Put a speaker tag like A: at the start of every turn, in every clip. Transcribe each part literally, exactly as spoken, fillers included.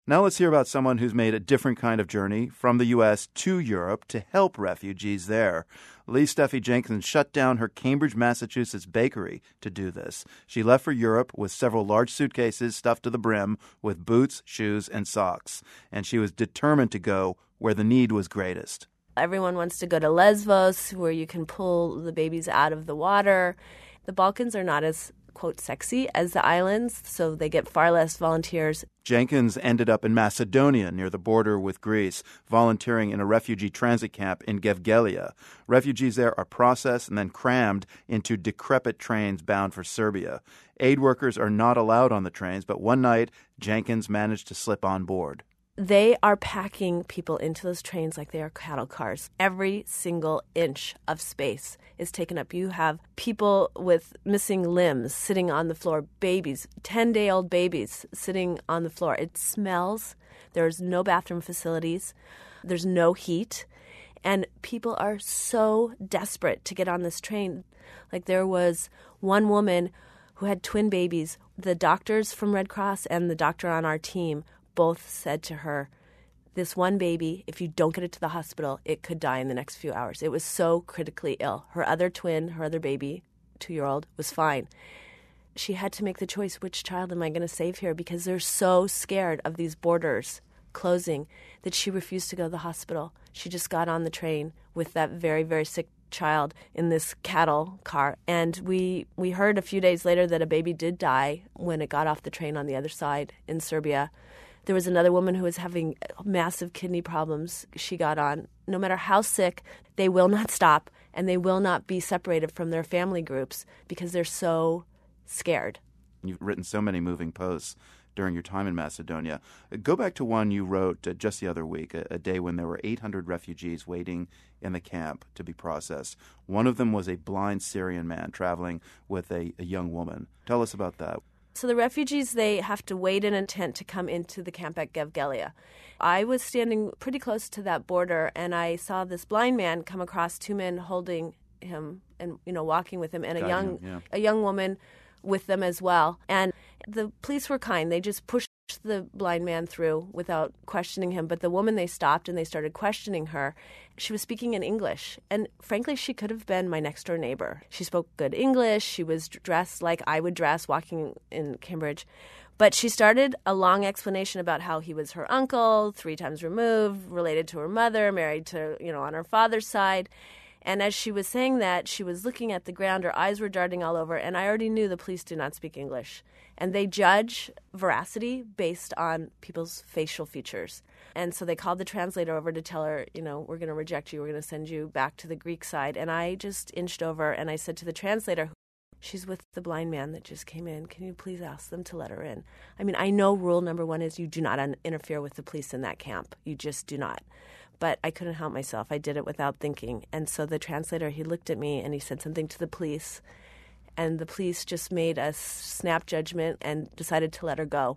A: Now let's hear about someone who's made a different kind of journey from the U S to Europe to help refugees there. Lee Steffi Jenkins shut down her Cambridge, Massachusetts bakery to do this. She left for Europe with several large suitcases stuffed to the brim with boots, shoes, and socks. And she was determined to go where the need was greatest.
B: Everyone wants to go to Lesbos, where you can pull the babies out of the water. The Balkans are not as, quote, sexy as the islands, so they get far less volunteers.
A: Jenkins ended up in Macedonia near the border with Greece, volunteering in a refugee transit camp in Gevgelia. Refugees there are processed and then crammed into decrepit trains bound for Serbia. Aid workers are not allowed on the trains, but one night, Jenkins managed to slip on board.
B: They are packing people into those trains like they are cattle cars. Every single inch of space is taken up. You have people with missing limbs sitting on the floor, babies, ten-day-old babies sitting on the floor. It smells. There's no bathroom facilities. There's no heat. And people are so desperate to get on this train. Like there was one woman who had twin babies. The doctors from Red Cross and the doctor on our team both said to her, this one baby, if you don't get it to the hospital, it could die in the next few hours. It was so critically ill. Her other twin, her other baby, two-year-old, was fine. She had to make the choice, which child am I going to save here? Because they're so scared of these borders closing that she refused to go to the hospital. She just got on the train with that very, very sick child in this cattle car. And we, we heard a few days later that a baby did die when it got off the train on the other side in Serbia. There was another woman who was having massive kidney problems. She got on. No matter how sick, they will not stop, and they will not be separated from their family groups because they're so scared.
A: You've written so many moving posts during your time in Macedonia. Go back to one you wrote uh, just the other week, a, a day when there were eight hundred refugees waiting in the camp to be processed. One of them was a blind Syrian man traveling with a, a young woman. Tell us about that.
B: So the refugees, they have to wait in a tent to come into the camp at Gevgelia. I was standing pretty close to that border, and I saw this blind man come across, two men holding him and, you know, walking with him, and a
A: Guiding
B: young
A: him, yeah.
B: a young woman with them as well. And the police were kind. They just pushed the blind man through without questioning him. But the woman, they stopped and they started questioning her. She was speaking in English. And frankly, she could have been my next door neighbor. She spoke good English. She was dressed like I would dress walking in Cambridge. But she started a long explanation about how he was her uncle, three times removed, related to her mother, married to, you know, on her father's side. And as she was saying that, she was looking at the ground. Her eyes were darting all over. And I already knew the police do not speak English. And they judge veracity based on people's facial features. And so they called the translator over to tell her, you know, we're going to reject you. We're going to send you back to the Greek side. And I just inched over and I said to the translator, she's with the blind man that just came in. Can you please ask them to let her in? I mean, I know rule number one is you do not un- interfere with the police in that camp. You just do not. But I couldn't help myself. I did it without thinking. And so the translator, he looked at me and he said something to the police. And the police just made a snap judgment and decided to let her go.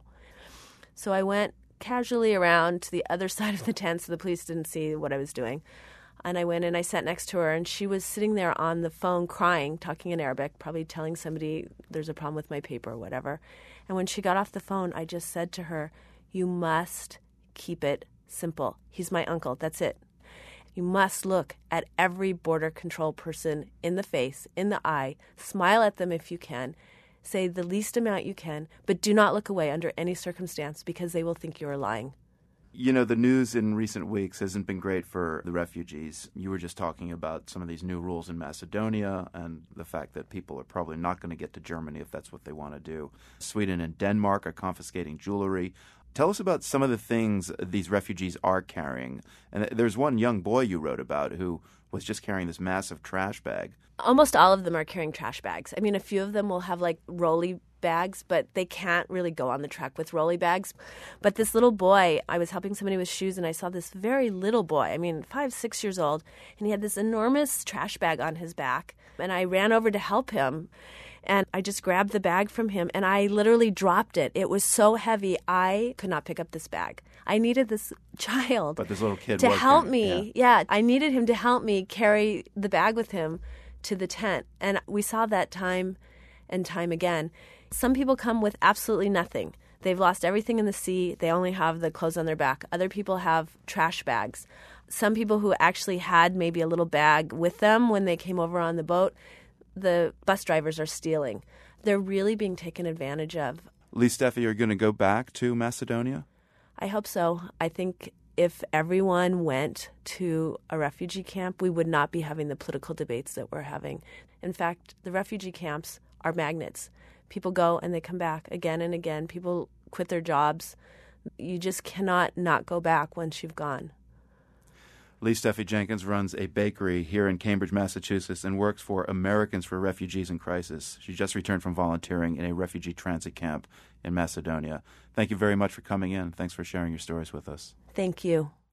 B: So I went casually around to the other side of the tent so the police didn't see what I was doing. And I went and I sat next to her, and she was sitting there on the phone crying, talking in Arabic, probably telling somebody there's a problem with my paper or whatever. And when she got off the phone, I just said to her, you must keep it simple. He's my uncle. That's it. You must look at every border control person in the face, in the eye, smile at them if you can, say the least amount you can, but do not look away under any circumstance because they will think you are lying.
A: You know, the news in recent weeks hasn't been great for the refugees. You were just talking about some of these new rules in Macedonia and the fact that people are probably not going to get to Germany if that's what they want to do. Sweden and Denmark are confiscating jewelry. Tell us about some of the things these refugees are carrying. And there's one young boy you wrote about who was just carrying this massive trash bag.
B: Almost all of them are carrying trash bags. I mean, a few of them will have like rolly bags, but they can't really go on the truck with rolly bags. But this little boy, I was helping somebody with shoes, and I saw this very little boy, I mean, five, six years old, and he had this enormous trash bag on his back. And I ran over to help him. And I just grabbed the bag from him, and I literally dropped it. It was so heavy, I could not pick up this bag. I needed this child
A: but this little kid
B: to
A: was
B: help
A: carrying,
B: me.
A: Yeah.
B: yeah, I needed him to help me carry the bag with him to the tent. And we saw that time and time again. Some people come with absolutely nothing. They've lost everything in the sea. They only have the clothes on their back. Other people have trash bags. Some people who actually had maybe a little bag with them when they came over on the boat, the bus drivers are stealing. They're really being taken advantage of.
A: Lee Steffe, you're going to go back to Macedonia?
B: I hope so. I think if everyone went to a refugee camp, we would not be having the political debates that we're having. In fact, the refugee camps are magnets. People go and they come back again and again. People quit their jobs. You just cannot not go back once you've gone.
A: Lee Steffe Jenkins runs a bakery here in Cambridge, Massachusetts, and works for Americans for Refugees in Crisis. She just returned from volunteering in a refugee transit camp in Macedonia. Thank you very much for coming in. Thanks for sharing your stories with us.
B: Thank you.